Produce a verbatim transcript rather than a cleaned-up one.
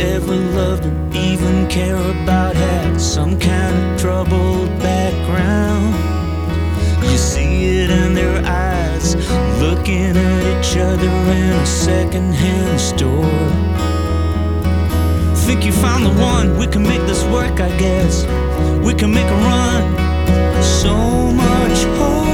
ever loved or even care about had some kind of troubled background. You see it in their eyes, looking at each other in a second-hand store. Think you found the one, we can make this work, I guess. We can make a run, so much hope.